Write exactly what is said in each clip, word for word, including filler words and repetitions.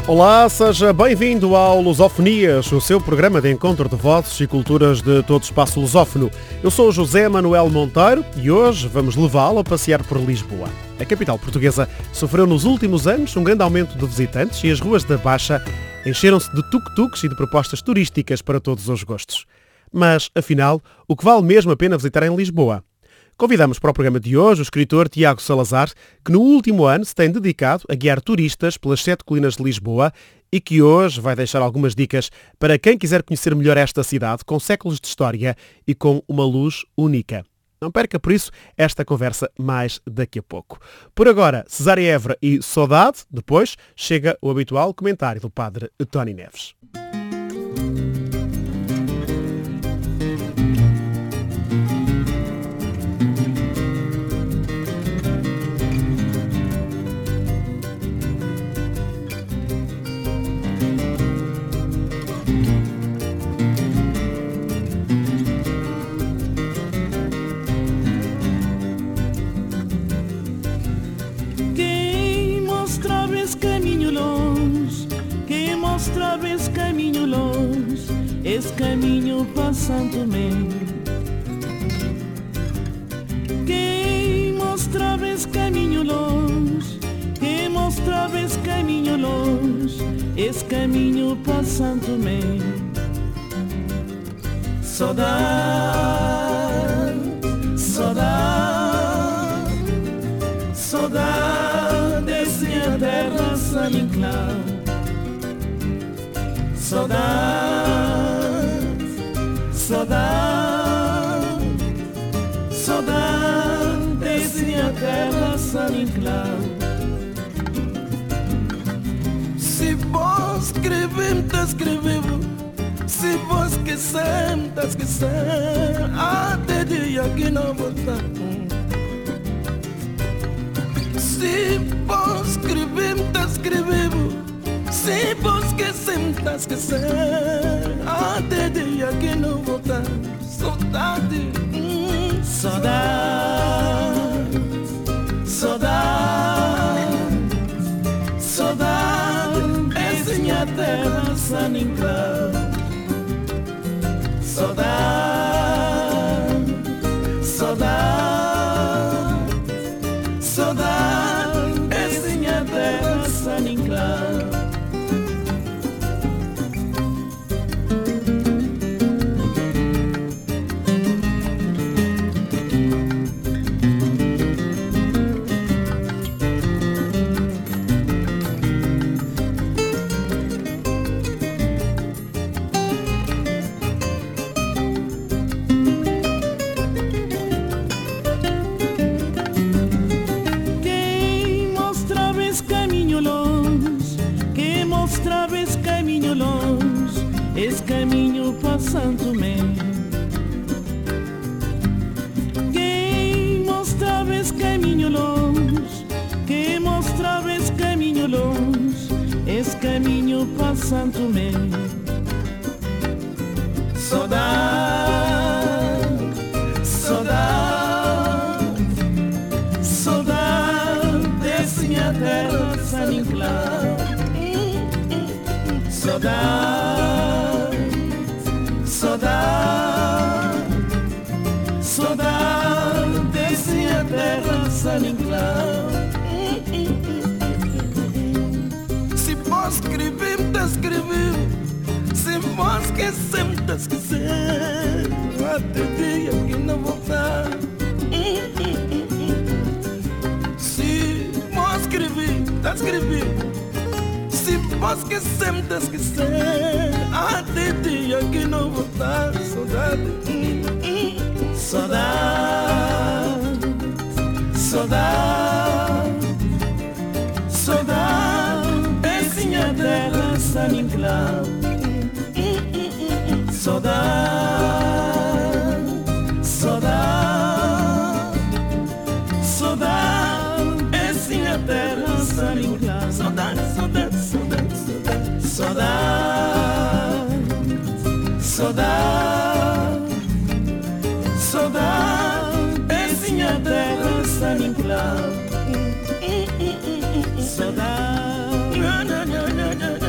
Olá, seja bem-vindo ao Lusofonias, o seu programa de encontro de vozes e culturas de todo o espaço lusófono. Eu sou José Manuel Monteiro e hoje vamos levá-lo a passear por Lisboa. A capital portuguesa sofreu nos últimos anos um grande aumento de visitantes e as ruas da Baixa encheram-se de tuk-tuks e de propostas turísticas para todos os gostos. Mas, afinal, o que vale mesmo a pena visitar em Lisboa? Convidamos para o programa de hoje o escritor Tiago Salazar, que no último ano se tem dedicado a guiar turistas pelas sete colinas de Lisboa e que hoje vai deixar algumas dicas para quem quiser conhecer melhor esta cidade com séculos de história e com uma luz única. Não perca, por isso, esta conversa mais daqui a pouco. Por agora, Cesária Évora e Saudade. Depois chega o habitual comentário do padre Tony Neves. Esse caminho longe, esse caminho para Santo Tomé. Quem mostrava esse caminho longe, quem mostrava esse caminho longe, esse caminho para Santo Tomé. Saudade, saudade, saudade desse minha terra saninclão. Saudade, saudade, saudade desse minha terra saninclão. Se vos escrever, tá escrevendo. Se vos esquecer, tá esquecer. Até dia que não voltar. Se vos escrever, tá escrevendo. Se vos esquecer, tá esquecer. Até dia que não voltar. Saudade, hum, saudade, saudade, saudade. Essa minha terra saninclão. Saudade, saudade, saudade. Essa minha terra saninclão. Esse caminho para Santo Tomé. Quem mostrava esse caminho longe, quem mostrava esse caminho longe, esse caminho para Santo Tomé. Saudade, saudade, saudade desse minha terra saninclão. Saudade, saudade, saudade desse minha terra saninclão. Se vos escrever, tá escrever. Se vos esquecer, tá esquecer. Até dia que não voltar. Se vos escrever, tá escrever. Se vos esquecer, tá esquecer. Até dia que não voltar. Saudade, hum, hum. Saudade, saudade, saudade desse minha terra saninclão. Saudade, saudade, saudade desse minha terra saninclão. Saudade, saudade, saudade, saudade, saudade, saudade desse minha terra saninclão. Saudade.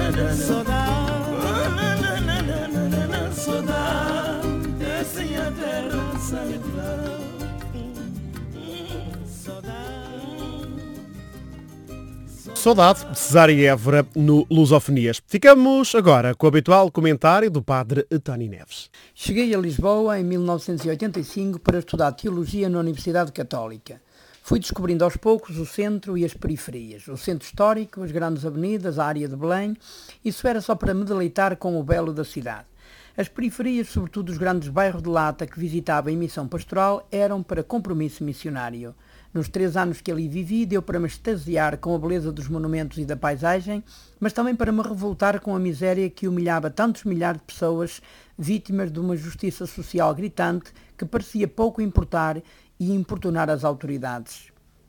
Saudade, de Cesária Évora, no Lusofonias. Ficamos agora com o habitual comentário do padre António Neves. Cheguei a Lisboa em mil novecentos e oitenta e cinco para estudar Teologia na Universidade Católica. Fui descobrindo aos poucos o centro e as periferias, o centro histórico, as grandes avenidas, a área de Belém. Isso era só para me deleitar com o belo da cidade. As periferias, sobretudo os grandes bairros de lata que visitava em missão pastoral, eram para compromisso missionário. Nos três anos que ali vivi, deu para me extasiar com a beleza dos monumentos e da paisagem, mas também para me revoltar com a miséria que humilhava tantos milhares de pessoas vítimas de uma justiça social gritante que parecia pouco importar e importunar as autoridades.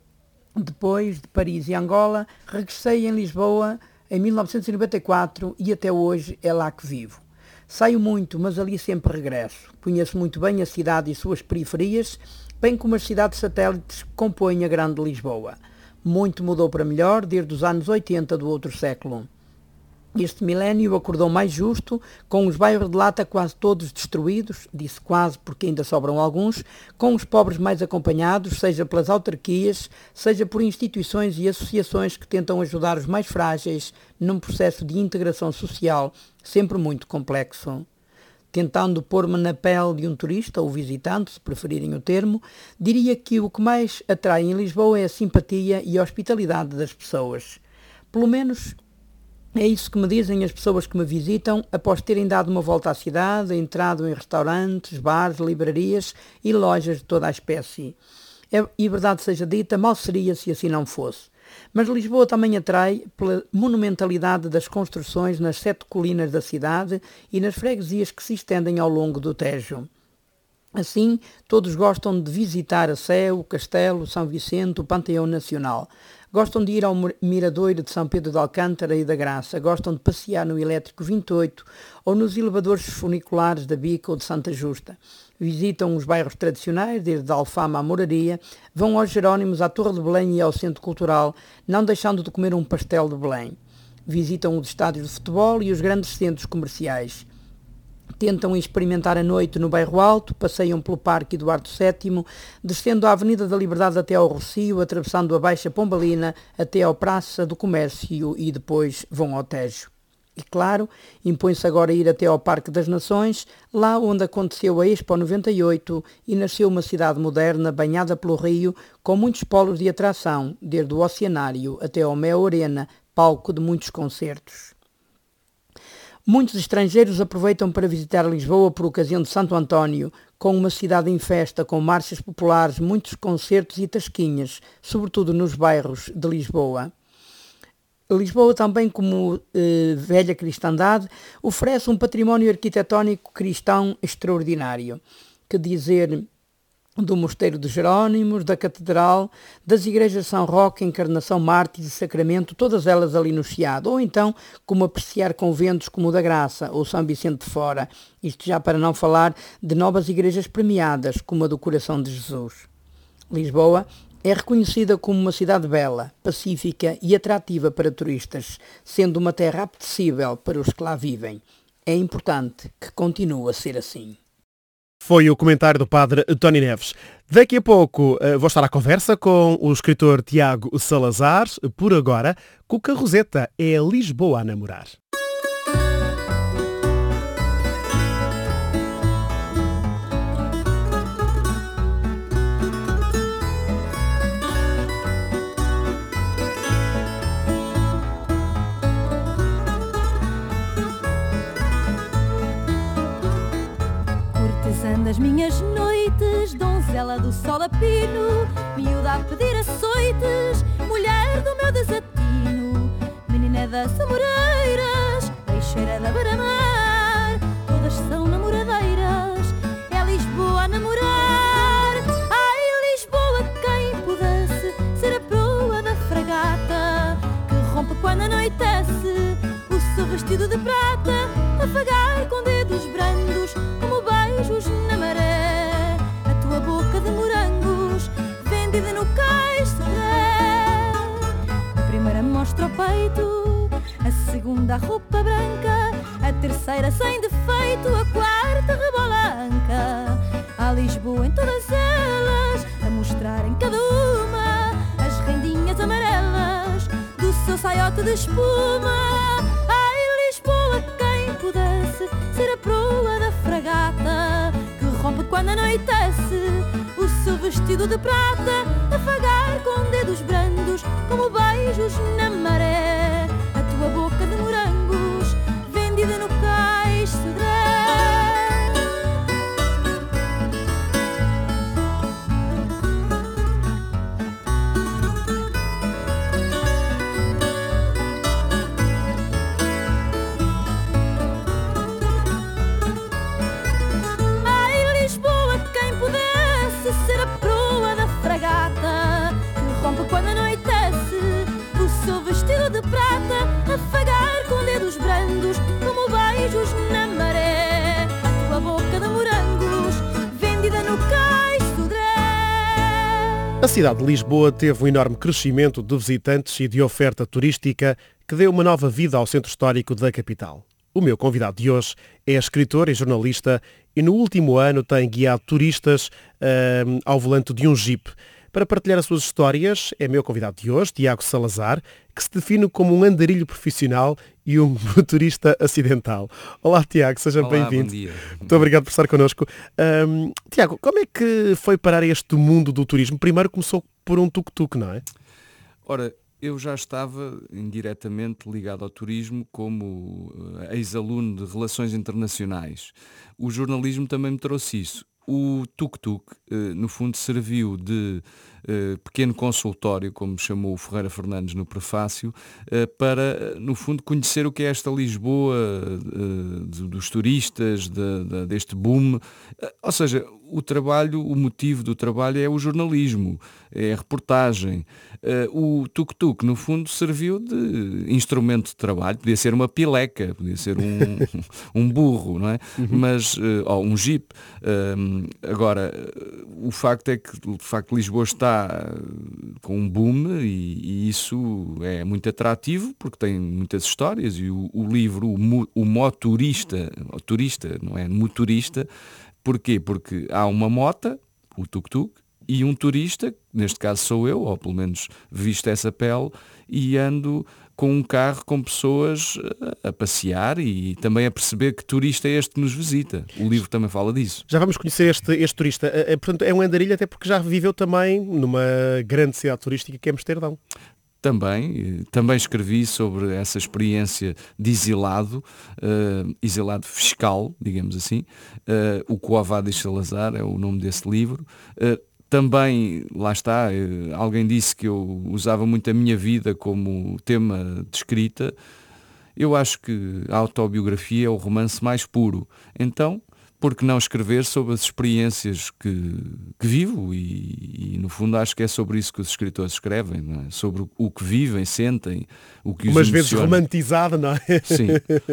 Depois de Paris e Angola, regressei em Lisboa em mil novecentos e noventa e quatro e até hoje é lá que vivo. Saio muito, mas ali sempre regresso. Conheço muito bem a cidade e suas periferias, bem como as cidades satélites que compõem a grande Lisboa. Muito mudou para melhor desde os anos oitenta do outro século. Este milénio acordou mais justo, com os bairros de lata quase todos destruídos, disse quase porque ainda sobram alguns, com os pobres mais acompanhados, seja pelas autarquias, seja por instituições e associações que tentam ajudar os mais frágeis num processo de integração social sempre muito complexo. Tentando pôr-me na pele de um turista ou visitante, se preferirem o termo, diria que o que mais atrai em Lisboa é a simpatia e a hospitalidade das pessoas. Pelo menos é isso que me dizem as pessoas que me visitam após terem dado uma volta à cidade, entrado em restaurantes, bares, livrarias e lojas de toda a espécie. É, e verdade seja dita, mal seria se assim não fosse. Mas Lisboa também atrai pela monumentalidade das construções nas sete colinas da cidade e nas freguesias que se estendem ao longo do Tejo. Assim, todos gostam de visitar a Sé, o Castelo, São Vicente, o Panteão Nacional. Gostam de ir ao Miradouro de São Pedro de Alcântara e da Graça. Gostam de passear no Elétrico vinte e oito ou nos elevadores funiculares da Bica ou de Santa Justa. Visitam os bairros tradicionais, desde a Alfama à Moraria, vão aos Jerónimos, à Torre de Belém e ao Centro Cultural, não deixando de comer um pastel de Belém. Visitam os estádios de futebol e os grandes centros comerciais. Tentam experimentar a noite no Bairro Alto, passeiam pelo Parque Eduardo sétimo, descendo a Avenida da Liberdade até ao Rocio, atravessando a Baixa Pombalina até ao Praça do Comércio e depois vão ao Tejo. E claro, impõe-se agora ir até ao Parque das Nações, lá onde aconteceu a Expo noventa e oito e nasceu uma cidade moderna banhada pelo rio, com muitos polos de atração, desde o Oceanário até ao Mel Arena, palco de muitos concertos. Muitos estrangeiros aproveitam para visitar Lisboa por ocasião de Santo António, com uma cidade em festa, com marchas populares, muitos concertos e tasquinhas, sobretudo nos bairros de Lisboa. Lisboa, também como eh, velha cristandade, oferece um património arquitetónico cristão extraordinário. Que dizer do Mosteiro dos Jerónimos, da Catedral, das igrejas de São Roque, Encarnação, Mártires e Sacramento, todas elas ali no Chiado, ou então como apreciar conventos como o da Graça ou São Vicente de Fora, isto já para não falar de novas igrejas premiadas, como a do Coração de Jesus. Lisboa é reconhecida como uma cidade bela, pacífica e atrativa para turistas, sendo uma terra apetecível para os que lá vivem. É importante que continue a ser assim. Foi o comentário do padre António Neves. Daqui a pouco uh, vou estar à conversa com o escritor Tiago Salazar. Por agora, Cuca Roseta é Lisboa a namorar. Das minhas noites, donzela do sol a pino, miúda a pedir açoites, mulher do meu desatino, menina das amoreiras, peixeira da beira-mar, todas são namoradeiras, é Lisboa a namorar. Ai, Lisboa, quem pudesse ser a proa da fragata, que rompe quando anoitece, o seu vestido de prata, afagar com dedos brandos, como beijos na maré, a tua boca de morangos, vendida no cais Sodré. A primeira mostra o peito, a segunda a roupa branca, a terceira sem defeito, a quarta rebola anca. Há Lisboa em todas elas, a mostrar em cada uma as rendinhas amarelas do seu saiote de espuma. Ai, Lisboa, quem pudesse ser a proa da fragata que rompe quando anoitece o seu vestido de prata, afagar com dedos brandos como beijos na maré a tua boca de morangos vendida no cais Sodré. Ser a proa da fragata que rompe quando anoitece o seu vestido de prata, afagar com dedos brandos como beijos na maré a tua boca de morangos vendida no cais Sodré. A cidade de Lisboa teve um enorme crescimento de visitantes e de oferta turística que deu uma nova vida ao centro histórico da capital. O meu convidado de hoje é escritor e jornalista e no último ano tem guiado turistas uh, ao volante de um Jeep. Para partilhar as suas histórias é meu convidado de hoje, Tiago Salazar, que se define como um andarilho profissional e um motorista acidental. Olá, Tiago, seja Olá, bem-vindo. Bom dia. Muito obrigado por estar connosco. Um, Tiago, como é que foi parar este mundo do turismo? Primeiro começou por um tuk-tuk, não é? Ora, eu já estava indiretamente ligado ao turismo como ex-aluno de Relações Internacionais. O jornalismo também me trouxe isso. O tuk-tuk, no fundo, serviu de pequeno consultório, como chamou o Ferreira Fernandes no prefácio, para, no fundo, conhecer o que é esta Lisboa dos turistas, deste boom. Ou seja, o trabalho, o motivo do trabalho é o jornalismo, é a reportagem. O tuk-tuk, no fundo, serviu de instrumento de trabalho. Podia ser uma pileca, podia ser um, um burro, não é? Uhum. Mas, ou um jeep. Agora, o facto é que, de facto, Lisboa está com um boom e, e isso é muito atrativo porque tem muitas histórias e o, o livro, o, o motorista, o turista, não é? Motorista. Porquê? Porque há uma mota, o tuk-tuk, e um turista, neste caso sou eu, ou pelo menos visto essa pele, e ando com um carro com pessoas a passear e também a perceber que turista é este que nos visita. O livro também fala disso. Já vamos conhecer este, este turista. Portanto, é um andarilho até porque já viveu também numa grande cidade turística que é Amsterdão. Também, também escrevi sobre essa experiência de exilado, uh, exilado fiscal, digamos assim. Uh, o Quo Vadis Salazar é o nome desse livro. Uh, Também, lá está, alguém disse que eu usava muito a minha vida como tema de escrita. Eu acho que a autobiografia é o romance mais puro. Então, por que não escrever sobre as experiências que, que vivo? E, e, no fundo, acho que é sobre isso que os escritores escrevem, não é? Sobre o que vivem, sentem, o que os Umas emociona. vezes romantizado, não é? Sim.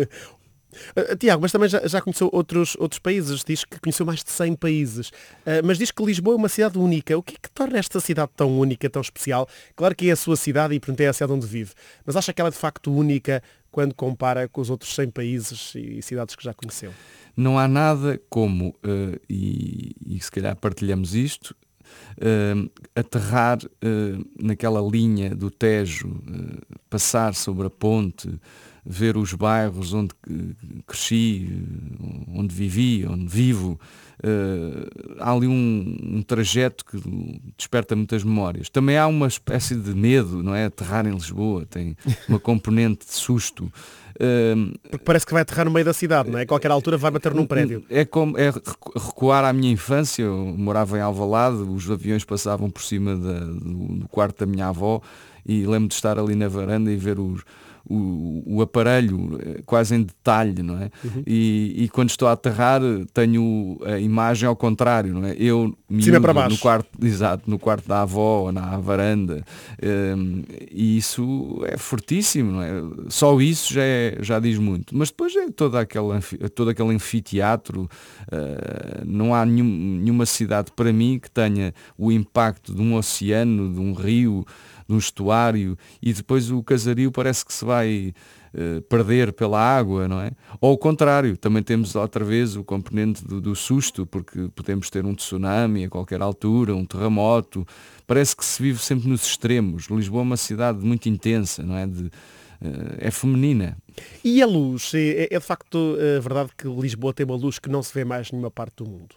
Uh, Tiago, mas também já, já conheceu outros, outros países, diz que conheceu mais de cem países, uh, mas diz que Lisboa é uma cidade única. O que é que torna esta cidade tão única, tão especial? Claro que é a sua cidade e, portanto, é a cidade onde vive, mas acha que ela é de facto única quando compara com os outros cem países e cidades que já conheceu? Não há nada como, uh, e, e se calhar partilhamos isto, Uh, aterrar uh, naquela linha do Tejo, uh, passar sobre a ponte, ver os bairros onde cresci, onde vivi, onde vivo. Uh, há ali um, um trajeto que desperta muitas memórias. Também há uma espécie de medo, não é? Aterrar em Lisboa tem uma componente de susto. Uh, Porque parece que vai aterrar no meio da cidade, não é? A qualquer altura vai bater num prédio. É como é recuar à minha infância. Eu morava em Alvalade, os aviões passavam por cima da, do, do quarto da minha avó e lembro de estar ali na varanda e ver os O, o aparelho quase em detalhe, não é? Uhum. E, e quando estou a aterrar tenho a imagem ao contrário, não é? Eu miúdo, para baixo. no quarto, exato, no quarto da avó, na varanda, um, e isso é fortíssimo, não é? Só isso já, é, já diz muito. Mas depois é todo aquele, todo aquele anfiteatro, uh, não há nenhum, nenhuma cidade para mim que tenha o impacto de um oceano, de um rio, de um estuário, e depois o casario parece que se vai uh, perder pela água, não é? Ou ao contrário, também temos outra vez o componente do, do susto, porque podemos ter um tsunami a qualquer altura, um terremoto. Parece que se vive sempre nos extremos. Lisboa é uma cidade muito intensa, não é? De, é feminina. E a luz? É, é de facto é verdade que Lisboa tem uma luz que não se vê mais em nenhuma parte do mundo?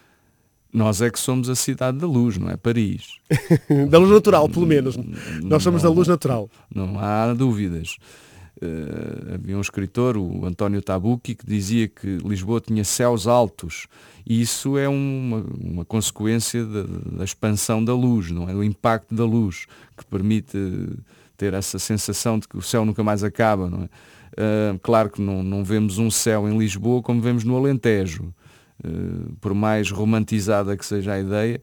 Nós é que somos a cidade da luz, não é Paris. Da luz natural, pelo menos. Nós somos não, da luz natural. Não há dúvidas. Uh, havia um escritor, o António Tabucchi, que dizia que Lisboa tinha céus altos, e isso é uma, uma consequência da, da expansão da luz, não é? Do impacto da luz, que permite ter essa sensação de que o céu nunca mais acaba, não é? Uh, claro que não, não vemos um céu em Lisboa como vemos no Alentejo. Uh, por mais romantizada que seja a ideia,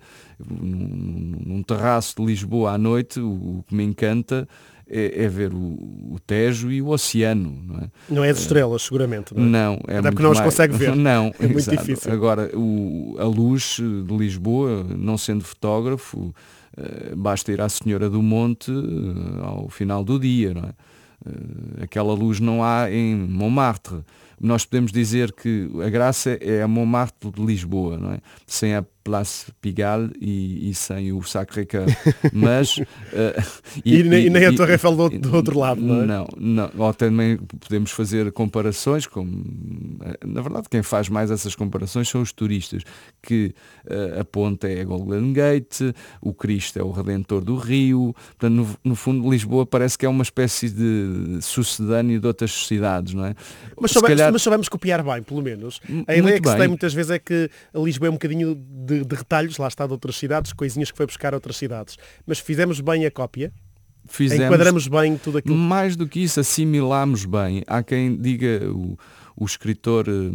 num, num terraço de Lisboa à noite, o, o que me encanta é, é ver o, o Tejo e o oceano. Não é, não é as estrelas, seguramente. Não, é? Não, é até porque não mais... as consegue ver. Não, é muito exato. difícil. Agora, o, a luz de Lisboa, não sendo fotógrafo, uh, basta ir à Senhora do Monte uh, ao final do dia, não é? Uh, aquela luz não há em Montmartre. Nós podemos dizer que a graça é a Montmartre de Lisboa, não é? Sem a Place Pigalle e, e sem o Sacré-Cœur. Mas uh, e, e, nem, e nem a Torre Eiffel do, do outro lado, não é? Não, não. Ou também podemos fazer comparações, como na verdade quem faz mais essas comparações são os turistas, que uh, a ponte é a Golden Gate, o Cristo é o Redentor do Rio. Portanto, no, no fundo, Lisboa parece que é uma espécie de sucedâneo de outras cidades, não é? Mas soubemos, calhar... mas soubemos copiar bem, pelo menos. A ideia que se tem muitas vezes é que a Lisboa é um bocadinho de, de retalhos, lá está, de outras cidades, coisinhas que foi buscar a outras cidades. Mas fizemos bem a cópia? Fizemos, enquadramos bem tudo aquilo? Mais do que isso, assimilámos bem. Há quem diga, o, o escritor uh,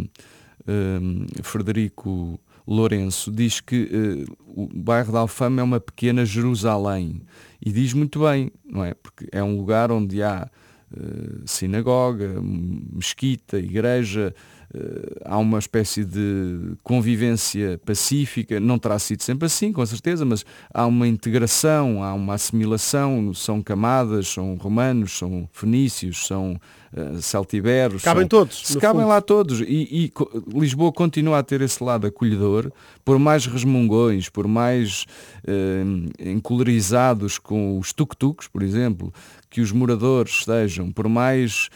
uh, Frederico Lourenço diz que uh, o bairro da Alfama é uma pequena Jerusalém. E diz muito bem, não é? Porque é um lugar onde há uh, sinagoga, mesquita, igreja, uh, há uma espécie de convivência pacífica. Não terá sido sempre assim, com certeza, mas há uma integração, há uma assimilação, são camadas, são romanos, são fenícios, são uh, celtiberos. Cabem são, todos. Se cabem fundo. lá todos. E, e Lisboa continua a ter esse lado acolhedor, por mais resmungões, por mais uh, encolerizados com os tuk-tuks, por exemplo, que os moradores estejam, por mais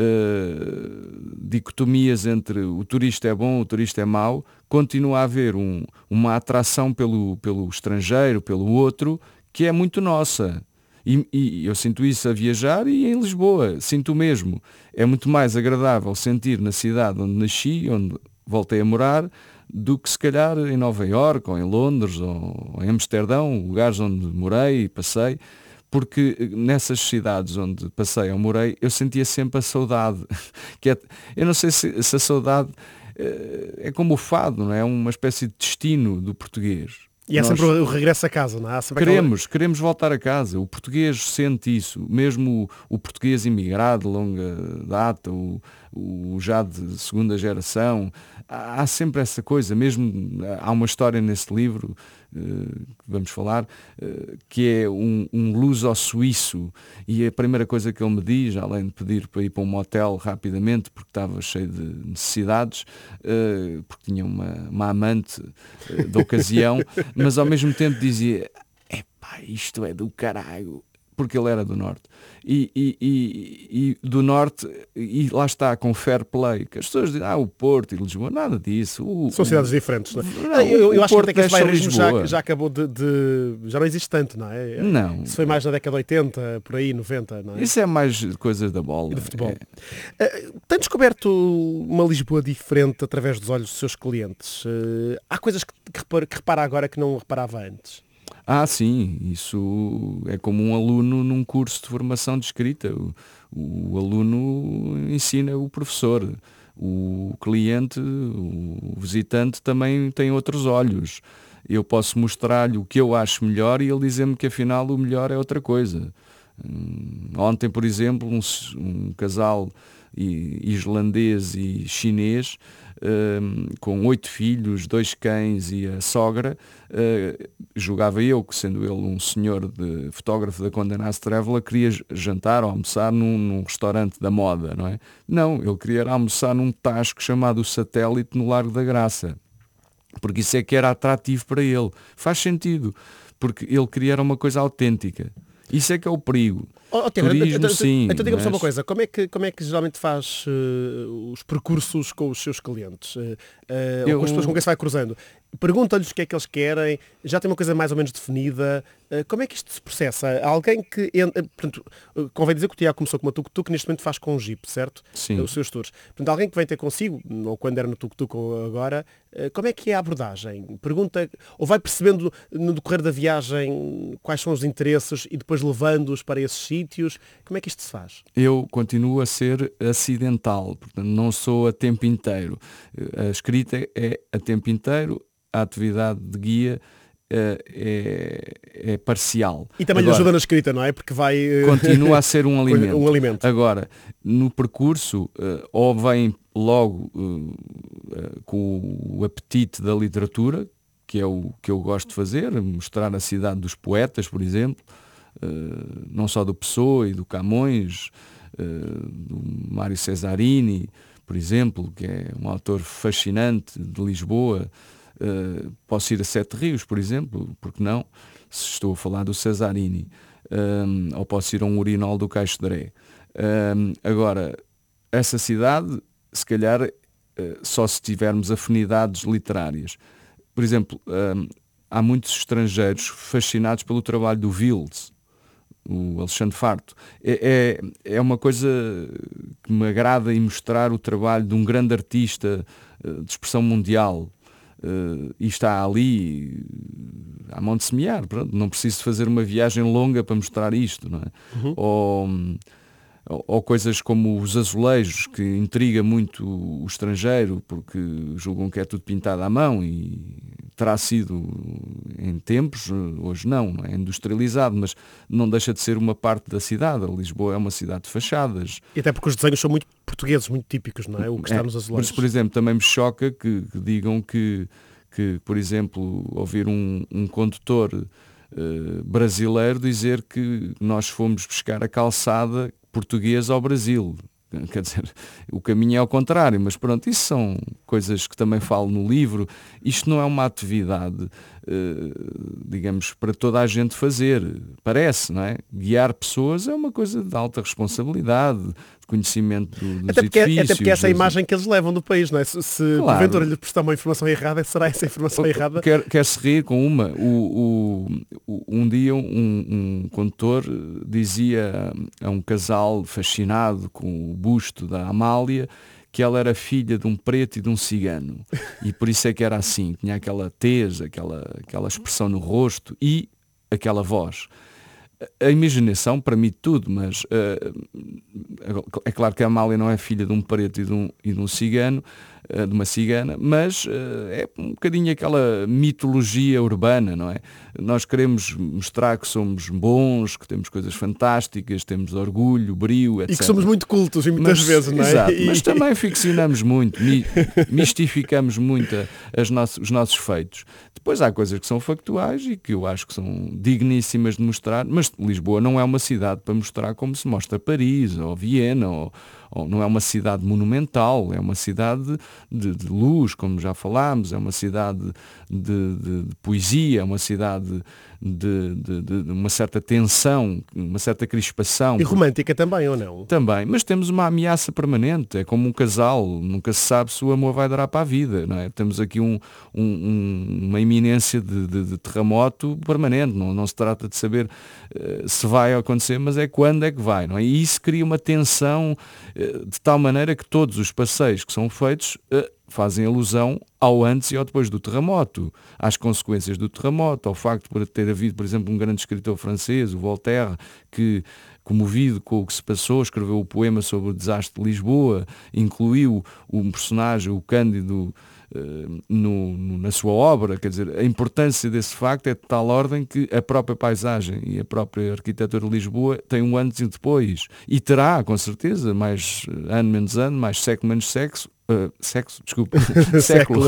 uh, dicotomias entre o turista é bom, o turista é mau, continua a haver um, uma atração pelo, pelo estrangeiro, pelo outro, que é muito nossa. E, e eu sinto isso a viajar e em Lisboa, sinto o mesmo. É muito mais agradável sentir na cidade onde nasci, onde voltei a morar, do que se calhar em Nova Iorque, ou em Londres, ou em Amsterdão, lugares onde morei e passei, porque nessas cidades onde passei ou morei, eu sentia sempre a saudade. Que é, eu não sei se, se a saudade é, é como o fado, não é? É uma espécie de destino do português. E é Nós sempre o regresso a casa, não é? Queremos, aquela... queremos voltar a casa. O português sente isso. Mesmo o, o português imigrado de longa data, o, o já de segunda geração, há, há sempre essa coisa. Mesmo há uma história nesse livro uh, que vamos falar, uh, que é um, um luso-suíço, e a primeira coisa que ele me diz, além de pedir para ir para um motel rapidamente, porque estava cheio de necessidades, uh, porque tinha uma, uma amante uh, da ocasião, mas ao mesmo tempo dizia, epá, isto é do caralho, porque ele era do Norte. E, e, e, e do Norte, e lá está, com fair play, que as pessoas dizem, ah, o Porto e Lisboa, nada disso. O, São o, cidades diferentes, não é? Não, eu eu acho Porto que até que esse bairrismo já, Lisboa. já acabou de, de... já não existe tanto, não é? Não. Isso foi mais na década de oitenta, por aí, noventa, não é? Isso é mais coisas da bola. E de futebol. É. Uh, tem descoberto uma Lisboa diferente através dos olhos dos seus clientes? Uh, há coisas que, que, repara, que repara agora que não reparava antes? Ah, sim, isso é como um aluno num curso de formação de escrita. O, o aluno ensina o professor, o cliente, o visitante também tem outros olhos. Eu posso mostrar-lhe o que eu acho melhor e ele dizer-me que afinal o melhor é outra coisa. Ontem, por exemplo, um, um casal islandês e chinês uh, com oito filhos, dois cães e a sogra, uh, julgava eu, que sendo ele um senhor de fotógrafo da Condé Nast Traveler, queria jantar ou almoçar num, num restaurante da moda, não é? Não, ele queria almoçar num tasco chamado o Satélite no Largo da Graça, porque isso é que era atrativo para ele. Faz sentido, porque ele queria uma coisa autêntica. Isso é que é o perigo. Oh, oh, Tiago, Turismo, então, sim. Então diga-me mas... só uma coisa, como é que, como é que geralmente faz uh, os percursos com os seus clientes? Uh, uh, Eu... Ou com as pessoas com quem se vai cruzando? Pergunta-lhes o que é que eles querem, já tem uma coisa mais ou menos definida. Uh, como é que isto se processa? Há alguém que... Uh, portanto, uh, convém dizer que o Tiago começou com uma tuk-tuk, neste momento faz com um Jeep, certo? Sim. Uh, os seus tours. Portanto, alguém que vem ter consigo, ou quando era no tuk-tuk ou agora, uh, como é que é a abordagem? Pergunta, ou vai percebendo no decorrer da viagem quais são os interesses e depois levando-os para esses sítios? Como é que isto se faz? Eu continuo a ser acidental, portanto não sou a tempo inteiro. A escrita é a tempo inteiro, a atividade de guia uh, é, é parcial. E também Agora, lhe ajuda na escrita, não é? Porque vai... Uh... Continua a ser um alimento. um alimento. Agora, no percurso, uh, ou vem logo uh, uh, com o apetite da literatura, que é o que eu gosto de fazer, mostrar a cidade dos poetas, por exemplo, uh, não só do Pessoa e do Camões, uh, do Mário Cesarini, por exemplo, que é um autor fascinante de Lisboa. Uh, posso ir a Sete Rios, por exemplo, porque não, se estou a falar do Cesarini, um, ou posso ir a um urinol do Caixo de Dré. Um, agora, essa cidade, se calhar, uh, só se tivermos afinidades literárias. Por exemplo, um, há muitos estrangeiros fascinados pelo trabalho do Wilde, o Alexandre Farto. É, é, é uma coisa que me agrada em mostrar o trabalho de um grande artista uh, de expressão mundial. Uh, e está ali à mão de semear, pronto, não preciso fazer uma viagem longa para mostrar isto, não é? Uhum. Ou, ou, ou coisas como os azulejos, que intriga muito o estrangeiro, porque julgam que é tudo pintado à mão e terá sido em tempos, hoje não, não é industrializado, mas não deixa de ser uma parte da cidade. Lisboa é uma cidade de fachadas. E até porque os desenhos são muito portugueses, muito típicos, não é? O que está é, nos azulejos. Mas, por exemplo, também me choca que, que digam que, que, por exemplo, ouvir um, um condutor uh, brasileiro dizer que nós fomos buscar a calçada portuguesa ao Brasil. Quer dizer, o caminho é ao contrário, mas pronto, isso são coisas que também falo no livro. Isto não é uma atividade, uh, digamos, para toda a gente fazer, parece, não é? Guiar pessoas é uma coisa de alta responsabilidade, de conhecimento do, dos até porque, edifícios. Até porque essa é a das... imagem que eles levam do país, não é? Se, se claro. porventura lhe prestar uma informação errada, será essa informação errada? Quer, quer se rir com uma. O, o, um dia um, um condutor dizia a um casal fascinado com o busto da Amália que ela era filha de um preto e de um cigano. E por isso é que era assim, tinha aquela tez, aquela, aquela expressão no rosto e aquela voz. A imaginação permite tudo, mas uh, é claro que a Amália não é filha de um preto e de um, e de um cigano, uh, de uma cigana, mas uh, é um bocadinho aquela mitologia urbana, não é? Nós queremos mostrar que somos bons, que temos coisas fantásticas, temos orgulho, brio, etcétera. E que somos muito cultos e muitas mas, vezes, não é? Exato, e... mas também ficcionamos muito, mi, mistificamos muito as nossos, os nossos feitos. Depois há coisas que são factuais e que eu acho que são digníssimas de mostrar, mas Lisboa não é uma cidade para mostrar como se mostra Paris ou Viena, ou, ou não é uma cidade monumental, é uma cidade de, de luz, como já falámos, é uma cidade de, de, de poesia, é uma cidade de, de, de, de uma certa tensão, uma certa crispação. E romântica também, ou não? Também, mas temos uma ameaça permanente, é como um casal, nunca se sabe se o amor vai durar para a vida, não é? Temos aqui um, um, uma iminência de, de, de terremoto permanente, não, não se trata de saber uh, se vai acontecer, mas é quando é que vai, não é? E isso cria uma tensão uh, de tal maneira que todos os passeios que são feitos uh, fazem alusão ao antes e ao depois do terremoto, às consequências do terremoto, ao facto de ter havido, por exemplo, um grande escritor francês, o Voltaire, que, comovido com o que se passou, escreveu o poema sobre o desastre de Lisboa, incluiu um personagem, o Cândido, uh, no, no, na sua obra. Quer dizer, a importância desse facto é de tal ordem que a própria paisagem e a própria arquitetura de Lisboa tem um antes e um depois. E terá, com certeza, mais ano menos ano, mais século menos século, Uh, sexo, desculpa, século,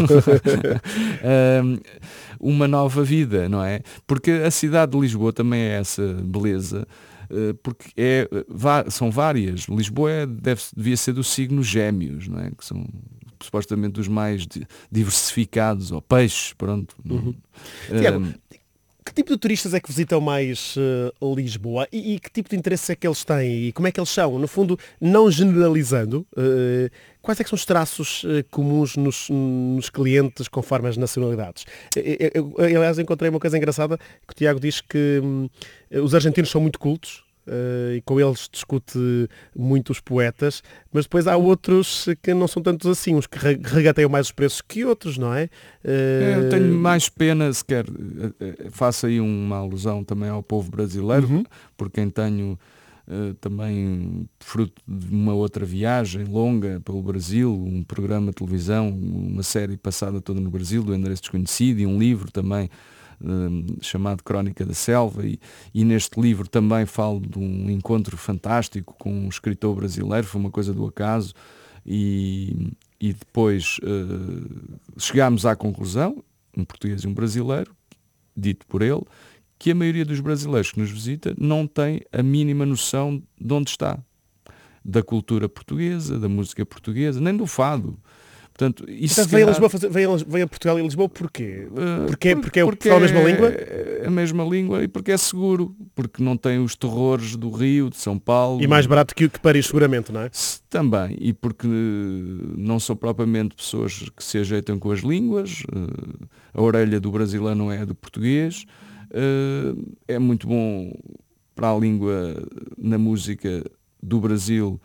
uh, uma nova vida, não é? Porque a cidade de Lisboa também é essa beleza, uh, porque é, são várias. Lisboa é, deve, devia ser do signo Gêmeos, não é? Que são supostamente os mais diversificados, ou peixes, pronto. Uhum. Uh, Tiago, que tipo de turistas é que visitam mais uh, Lisboa e, e que tipo de interesse é que eles têm e como é que eles são? No fundo, não generalizando, uh, quais é que são os traços uh, comuns nos, nos clientes conforme as nacionalidades? Eu, eu, eu, aliás, encontrei uma coisa engraçada que o Tiago diz que um, os argentinos são muito cultos. Uh, e com eles discute muito os poetas, mas depois há outros que não são tantos assim, uns que regateiam mais os preços que outros, não é? Uh... Eu tenho mais pena, se quer, faço aí uma alusão também ao povo brasileiro, uhum. por quem tenho uh, também fruto de uma outra viagem longa pelo Brasil, um programa de televisão, uma série passada toda no Brasil, do Endereço Desconhecido, e um livro também Uh, chamado Crónica da Selva, e, e neste livro também falo de um encontro fantástico com um escritor brasileiro, foi uma coisa do acaso, e, e depois uh, chegámos à conclusão, um português e um brasileiro, dito por ele, que a maioria dos brasileiros que nos visita não tem a mínima noção de onde está, da cultura portuguesa, da música portuguesa, nem do fado. Portanto, isso então, veio, calhar... a Lisboa fazer, veio, veio a Portugal e Lisboa porquê? Porquê? Uh, porque é porque a mesma língua? É a mesma língua e porque é seguro, porque não tem os terrores do Rio, de São Paulo. E mais barato que, que Paris, seguramente, não é? Também, e porque não são propriamente pessoas que se ajeitam com as línguas, a orelha do brasileiro não é a do português, é muito bom para a língua na música do Brasil.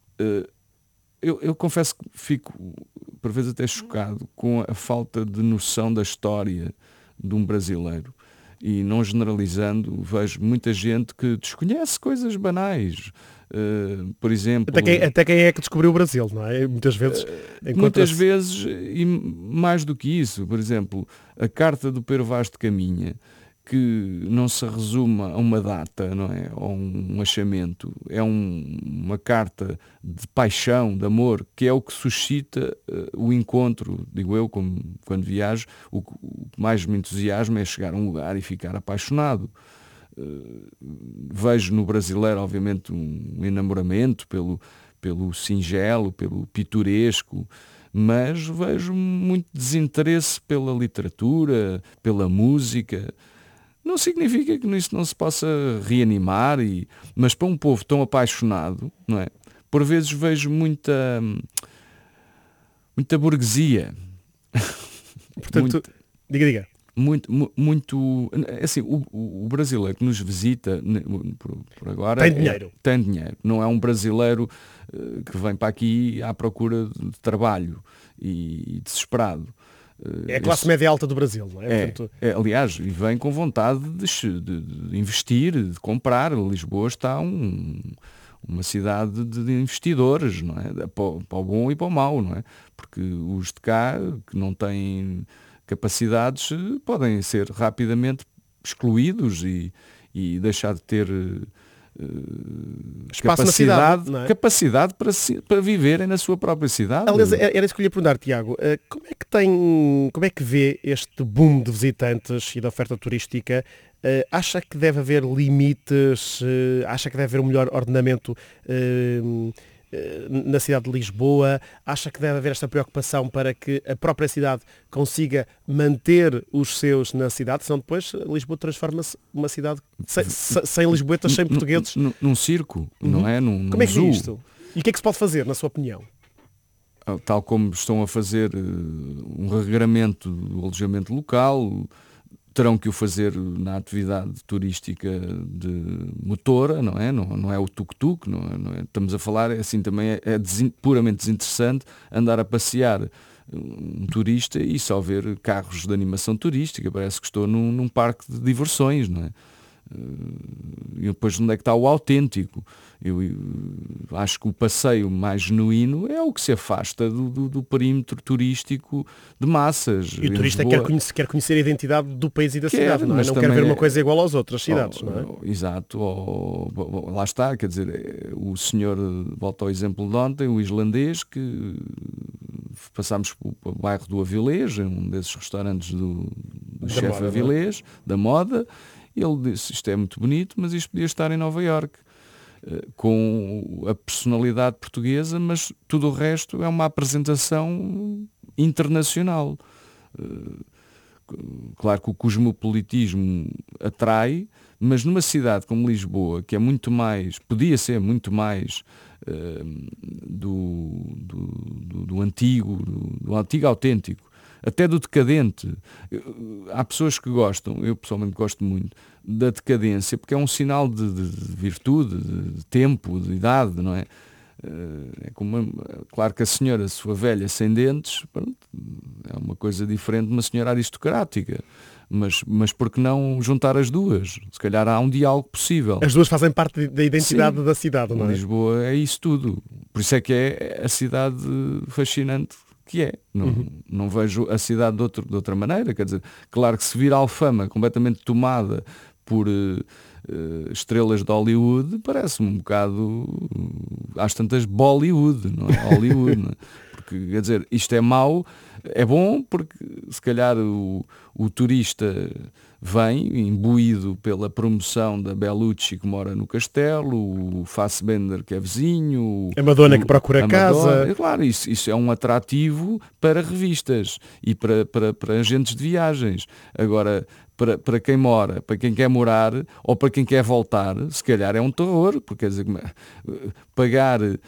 Eu, eu confesso que fico, por vezes, até chocado com a falta de noção da história de um brasileiro. E não generalizando, vejo muita gente que desconhece coisas banais. Uh, por exemplo... Até quem, até quem é que descobriu o Brasil, não é? Muitas vezes... Uh, muitas vezes, e mais do que isso, por exemplo, a carta do Pero Vaz de Caminha, que não se resume a uma data, não é? Ou um achamento, é um, uma carta de paixão, de amor, que é o que suscita uh, o encontro, digo eu, como, quando viajo, o, o que mais me entusiasma é chegar a um lugar e ficar apaixonado. Uh, vejo no brasileiro, obviamente, um enamoramento pelo, pelo singelo, pelo pitoresco, mas vejo muito desinteresse pela literatura, pela música. Não significa que isso não se possa reanimar, e, mas para um povo tão apaixonado, não é? Por vezes vejo muita, muita burguesia. Portanto, muito, diga, diga. Muito, muito, assim, o, o brasileiro que nos visita, por, por agora... Tem dinheiro. É, tem dinheiro. Não é um brasileiro uh, que vem para aqui à procura de trabalho e, e desesperado. É a classe Esse, média alta do Brasil, não é? É, Portanto... é aliás, e vem com vontade de, de, de investir, de comprar. Lisboa está um, uma cidade de, de investidores, não é? Para, para o bom e para o mau, não é? Porque os de cá, que não têm capacidades, podem ser rapidamente excluídos e, e deixar de ter Uh, Espaço capacidade, na cidade, não é? capacidade para, para viverem na sua própria cidade. Aliás, era isso que eu lhe ia perguntar, Tiago. Uh, como é que tem, como é que vê este boom de visitantes e da oferta turística? Uh, acha que deve haver limites? Uh, acha que deve haver um melhor ordenamento uh, na cidade de Lisboa? Acha que deve haver esta preocupação para que a própria cidade consiga manter os seus na cidade, senão depois Lisboa transforma-se numa cidade sem, sem lisboetas, sem portugueses? Num, num circo, uhum. não é? Num, como é que zoo. é isto? E o que é que se pode fazer, na sua opinião? Tal como estão a fazer um regramento do alojamento local, terão que o fazer na atividade turística de motora, não é? Não, não é o tuk-tuk, não é, não é? Estamos a falar, assim, também é, é desin, puramente desinteressante andar a passear um turista e só ver carros de animação turística, parece que estou num, num parque de diversões, não é? E depois onde é que está o autêntico? Eu, eu acho que o passeio mais genuíno é o que se afasta do, do, do perímetro turístico de massas. E o turista quer conhecer, quer conhecer a identidade do país e da quer, cidade, não é? Não quer ver uma coisa igual às outras cidades, oh, não é? Oh, exato, oh, oh, lá está, quer dizer, o senhor, volta ao exemplo de ontem, o islandês que passámos pelo bairro do Avilés, um desses restaurantes do, do chefe Avilés, da moda, e ele disse, isto é muito bonito, mas isto podia estar em Nova Iorque, com a personalidade portuguesa, mas tudo o resto é uma apresentação internacional. Claro que o cosmopolitismo atrai, mas numa cidade como Lisboa, que é muito mais, podia ser muito mais uh, do, do, do, do antigo, do, do antigo autêntico, até do decadente. Há pessoas que gostam, eu pessoalmente gosto muito, da decadência, porque é um sinal de, de, de virtude, de tempo, de idade, não é? É como uma, claro que a senhora, sua velha sem dentes, pronto, é uma coisa diferente de uma senhora aristocrática, mas, mas por que não juntar as duas? Se calhar há um diálogo possível. As duas fazem parte da identidade Sim. da cidade, não é? Lisboa é isso tudo, por isso é que é a cidade fascinante que é. Não, uhum. não vejo a cidade de, outro, de outra maneira, quer dizer, claro que se vir Alfama completamente tomada por uh, uh, estrelas de Hollywood, parece-me um bocado, uh, às tantas, Bollywood, não é? Hollywood, não é? Porque, quer dizer, isto é mau, é bom porque se calhar o, o turista vem imbuído pela promoção da Bellucci que mora no Castelo, o Fassbender que é vizinho, a Madonna o, que procura a casa. Madonna, claro, isso, isso é um atrativo para revistas e para, para, para agentes de viagens. Agora, para, para quem mora, para quem quer morar ou para quem quer voltar, se calhar é um terror, porque quer dizer, pagar uh,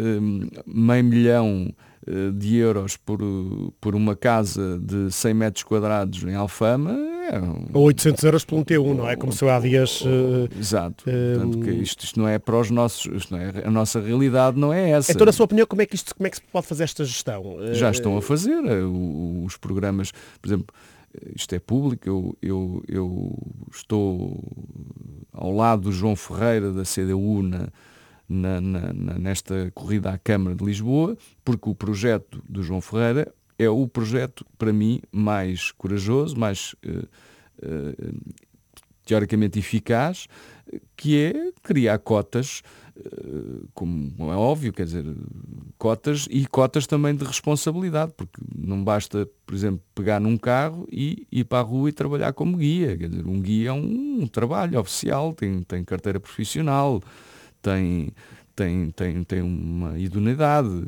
meio milhão de euros por, por uma casa de cem metros quadrados em Alfama é um... ou oitocentos euros por um T um, não é? Como se eu há dias uh, exato, uh, portanto, que isto, isto não é para os nossos, isto não é, a nossa realidade não é essa. Então, na sua opinião, como é que isto, como é que se pode fazer esta gestão? Já estão a fazer uh, os programas, por exemplo, isto é público, eu, eu, eu estou ao lado do João Ferreira da C D U na Na, na, nesta corrida à Câmara de Lisboa, porque o projeto do João Ferreira é o projeto, para mim, mais corajoso, mais uh, uh, teoricamente eficaz, que é criar cotas, uh, como é óbvio, quer dizer, cotas e cotas também de responsabilidade, porque não basta, por exemplo, pegar num carro e ir para a rua e trabalhar como guia. Quer dizer, um guia é um, um trabalho oficial, tem, tem carteira profissional, Tem, tem, tem, tem uma idoneidade,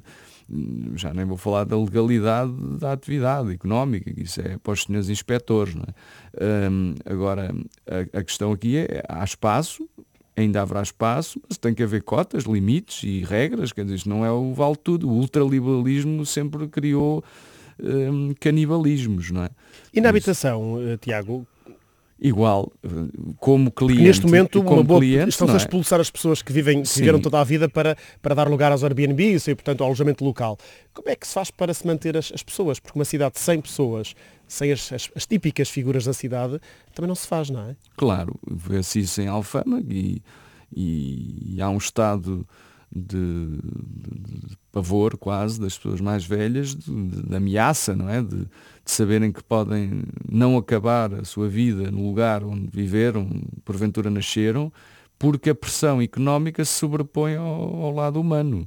já nem vou falar da legalidade da atividade económica, que isso é para os senhores inspectores, não é? Um, agora, a, a questão aqui é, há espaço, ainda haverá espaço, mas tem que haver cotas, limites e regras, quer dizer, isto não é o vale tudo, o ultraliberalismo sempre criou um, canibalismos, não é? E na habitação, Tiago? Igual, como cliente. Porque neste momento como uma boa, cliente, estão-se é? a expulsar as pessoas que, vivem, que viveram toda a vida para, para dar lugar aos Airbnbs e, portanto, ao alojamento local. Como é que se faz para se manter as, as pessoas? Porque uma cidade de cem pessoas, sem as, as, as típicas figuras da cidade, também não se faz, não é? Claro, vê-se isso em Alfama e, e, e há um estado de, de, de pavor quase das pessoas mais velhas, de, de, de ameaça, não é? De, de saberem que podem não acabar a sua vida no lugar onde viveram, porventura nasceram, porque a pressão económica se sobrepõe ao, ao lado humano.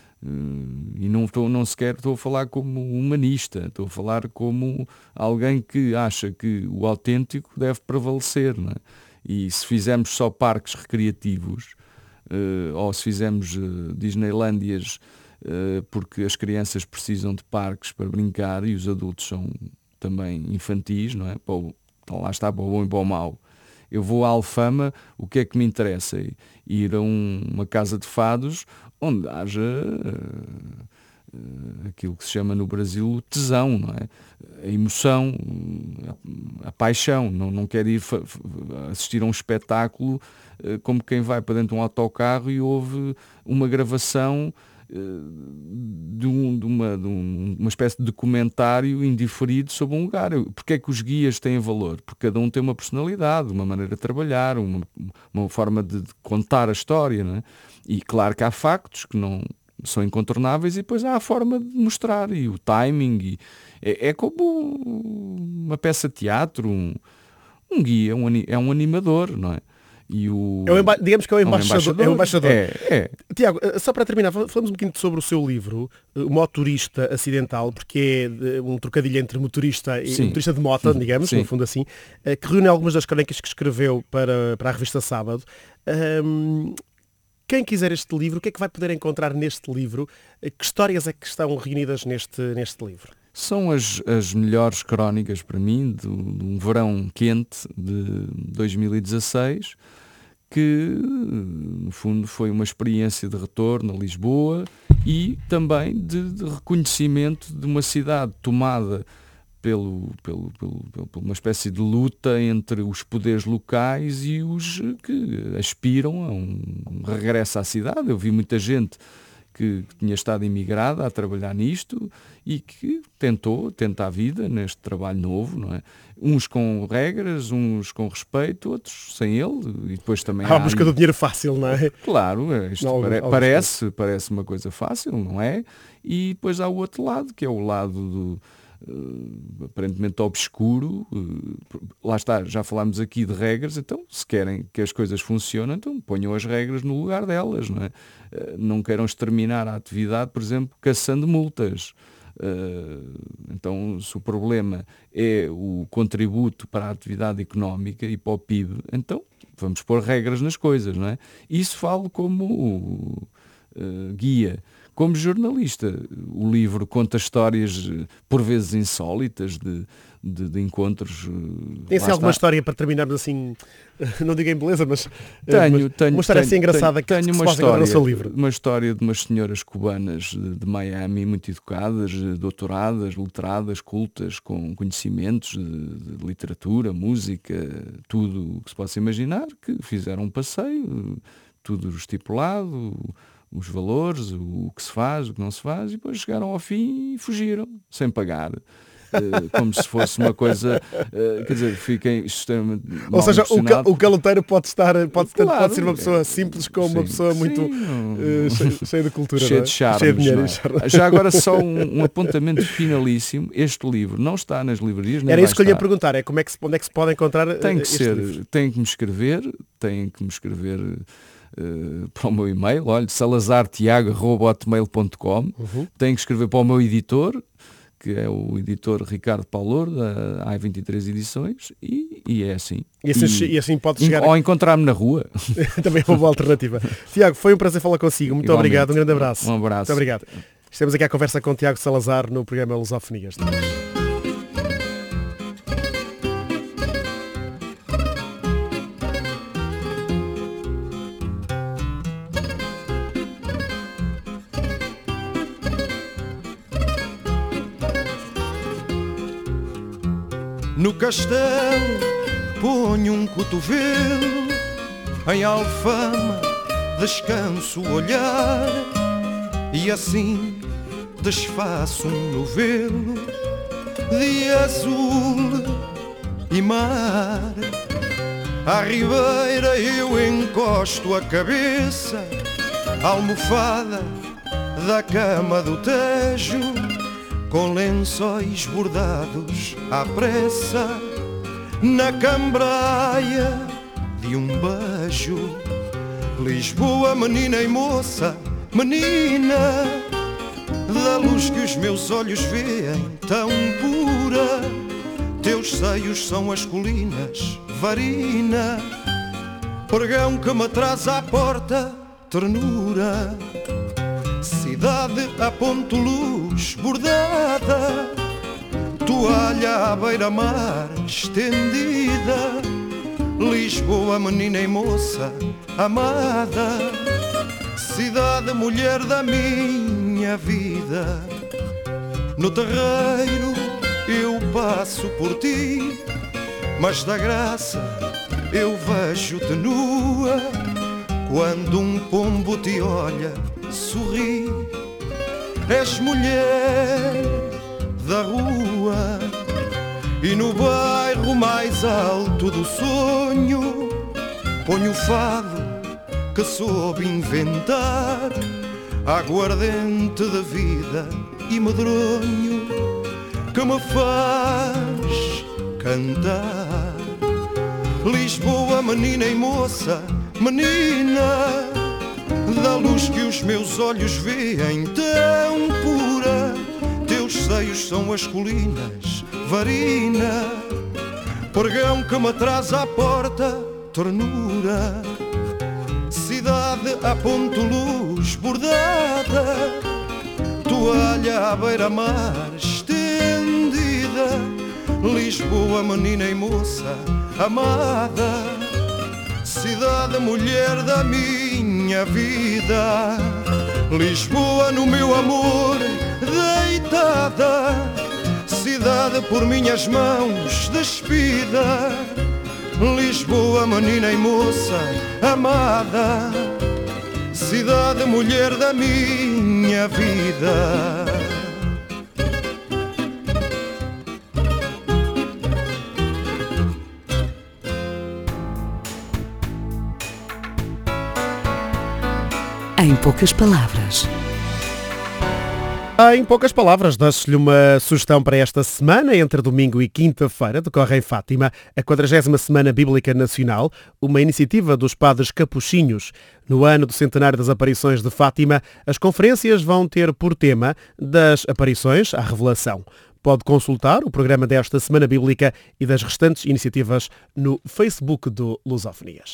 E não, estou, não sequer estou a falar como humanista, estou a falar como alguém que acha que o autêntico deve prevalecer, não é? E se fizermos só parques recreativos, uh, ou se fizermos uh, Disneylândias, uh, porque as crianças precisam de parques para brincar e os adultos são também infantis, não é? Pô, então lá está, para o bom e para o mau. Eu vou à Alfama, o que é que me interessa? Ir a um, uma casa de fados onde haja uh, uh, aquilo que se chama no Brasil o tesão, não é? A emoção, a, a paixão. Não, não quero ir fa- assistir a um espetáculo uh, como quem vai para dentro de um autocarro e ouve uma gravação De, um, de, uma, de um, uma espécie de documentário indiferido sobre um lugar. Porque é que os guias têm valor? Porque cada um tem uma personalidade, uma maneira de trabalhar, uma, uma forma de, de contar a história, não é? E claro que há factos que não são incontornáveis e depois há a forma de mostrar e o timing. E é, é como uma peça de teatro, um, um guia, um, é um animador, não é? e o... É o emba... Digamos que é o embaixador. É o embaixador. É, é. Tiago, só para terminar, falamos um bocadinho sobre o seu livro, O Motorista Acidental, porque é um trocadilho entre motorista e Sim. motorista de moto, digamos, Sim. no fundo assim, que reúne algumas das crónicas que escreveu para, para a revista Sábado. Um, quem quiser este livro, o que é que vai poder encontrar neste livro? Que histórias é que estão reunidas neste, neste livro? São as, as melhores crónicas para mim de, de um verão quente de dois mil e dezasseis, que no fundo foi uma experiência de retorno a Lisboa e também de, de reconhecimento de uma cidade tomada pelo, pelo, pelo, pelo, por uma espécie de luta entre os poderes locais e os que aspiram a um regresso à cidade. Eu vi muita gente que, que tinha estado imigrada a trabalhar nisto e que tentou, tenta a vida neste trabalho novo, não é? Uns com regras, uns com respeito, outros sem ele, e depois também há a há... busca do dinheiro fácil, não é? Claro, isto Não, pare- alguns parece, parece uma coisa fácil, não é? E depois há o outro lado, que é o lado do Uh, aparentemente obscuro, uh, lá está, já falámos aqui de regras, então se querem que as coisas funcionem, então ponham as regras no lugar delas, não é? Uh, não queiram exterminar a atividade, por exemplo, caçando multas. Uh, então, se o problema é o contributo para a atividade económica e para o P I B, então vamos pôr regras nas coisas, não é? Isso falo como uh, guia. Como jornalista, o livro conta histórias por vezes insólitas de, de, de encontros. Tem assim alguma história para terminarmos assim, não digo em beleza, mas, tenho, mas tenho, uma história tenho, assim engraçada tenho, que, tenho que uma se pode encontrar no história, seu livro. Uma história de umas senhoras cubanas de, de Miami, muito educadas, doutoradas, letradas, cultas, com conhecimentos de, de literatura, música, tudo o que se possa imaginar, que fizeram um passeio, tudo estipulado, os valores, o que se faz, o que não se faz, e depois chegaram ao fim e fugiram, sem pagar. Uh, como se fosse uma coisa, uh, quer dizer, fiquem extremamente Ou seja, o, ca o caloteiro pode estar, pode, claro, ter, pode ser uma pessoa simples como sim, uma pessoa sim, muito não, uh, cheia, cheia de cultura, cheia não é? de charmes, cheia de dinheiro. não é? Charme. Já agora só um, um apontamento finalíssimo, este livro não está nas livrarias, nem Era vai isso que eu lhe ia estar. perguntar, é como é que se, onde é que se pode encontrar Tem que este ser, livro? tem que me escrever, tem que me escrever Uh, para o meu e-mail, olha, salazar tiago arroba hotmail ponto com, Uhum. tem que escrever para o meu editor, que é o editor Ricardo Paulor, da A vinte e três Edições, e, e é assim. E assim, e assim pode chegar... Ou encontrar-me na rua. Também é uma boa alternativa. Tiago, foi um prazer falar consigo. Muito Igualmente. obrigado, um grande abraço. Um abraço. Muito obrigado. Estamos aqui à conversa com o Tiago Salazar no programa Lusofonias. No castelo ponho um cotovelo, em Alfama descanso o olhar, e assim desfaço um novelo de azul e mar. À ribeira eu encosto a cabeça, a almofada da cama do Tejo, com lençóis bordados à pressa, na cambraia de um beijo. Lisboa, menina e moça, menina, da luz que os meus olhos veem tão pura, teus seios são as colinas, varina, pregão que me traz à porta, ternura. Cidade a ponto luz bordada, toalha à beira-mar estendida. Lisboa, menina e moça amada, cidade, mulher da minha vida. No terreiro eu passo por ti, mas da graça eu vejo-te nua. Quando um pombo te olha, sorri, és mulher da rua. E no bairro mais alto do sonho ponho o fado que soube inventar, aguardente de vida e medronho que me faz cantar. Lisboa, menina e moça, menina, da luz que os meus olhos veem tão pura. Teus seios são as colinas, varina, pregão que me traz à porta, ternura. Cidade a ponto luz bordada, toalha à beira-mar estendida. Lisboa, menina e moça amada, cidade, mulher da minha vida. Lisboa, no meu amor deitada, cidade por minhas mãos despida. Lisboa, menina e moça amada, cidade, mulher da minha vida. Em poucas palavras. Em poucas palavras, deixo-lhe uma sugestão para esta semana. Entre domingo e quinta-feira decorre em Fátima a quadragésima Semana Bíblica Nacional, uma iniciativa dos padres capuchinhos. No ano do centenário das aparições de Fátima, as conferências vão ter por tema das aparições à revelação. Pode consultar o programa desta Semana Bíblica e das restantes iniciativas no Facebook do Lusofonias.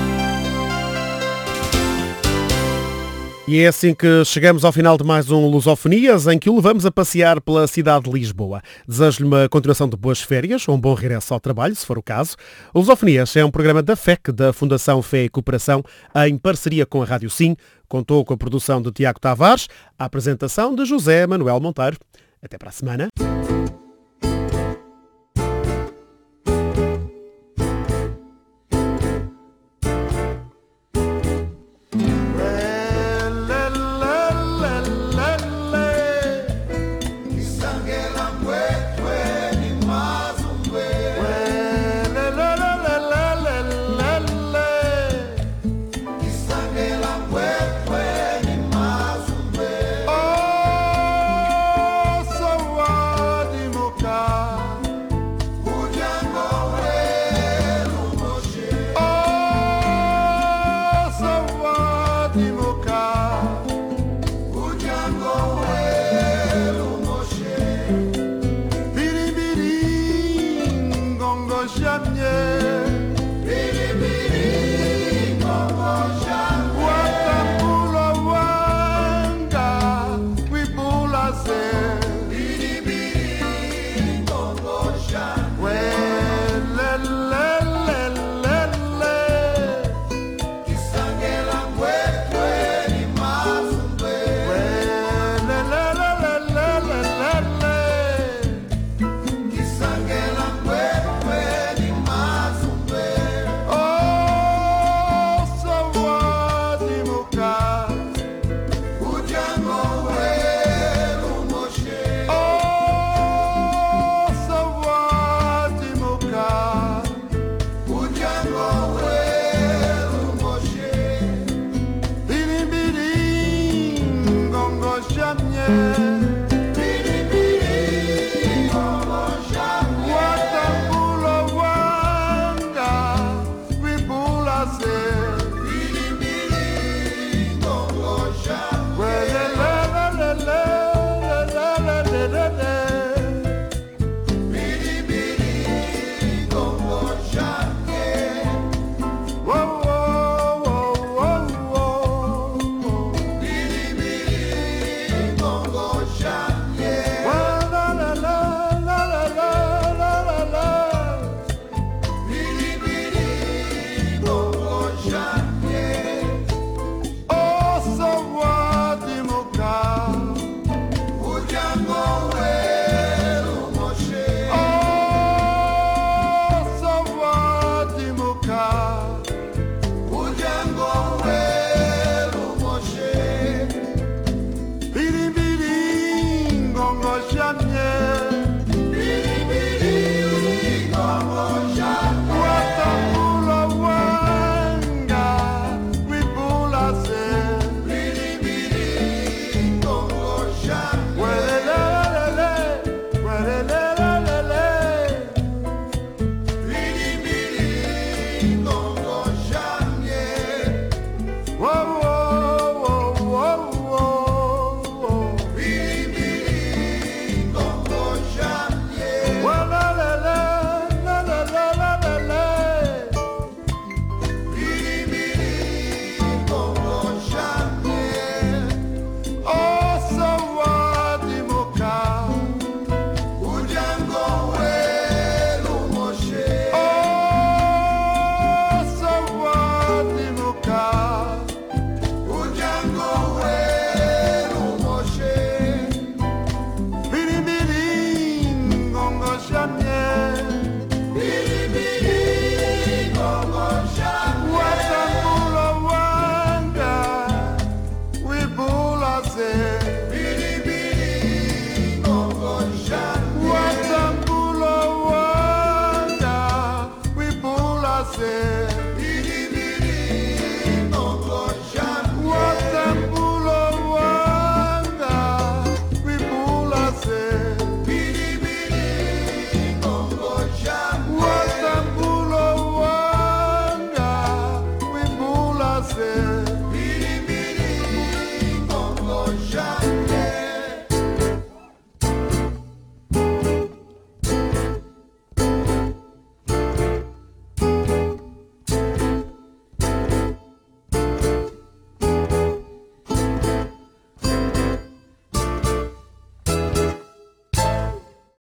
E é assim que chegamos ao final de mais um Lusofonias, em que o levamos a passear pela cidade de Lisboa. Desejo-lhe uma continuação de boas férias, ou um bom regresso ao trabalho, se for o caso. O Lusofonias é um programa da F E C, da Fundação Fé e Cooperação, em parceria com a Rádio Sim. Contou com a produção de Tiago Tavares, a apresentação de José Manuel Monteiro. Até para a semana. Yeah.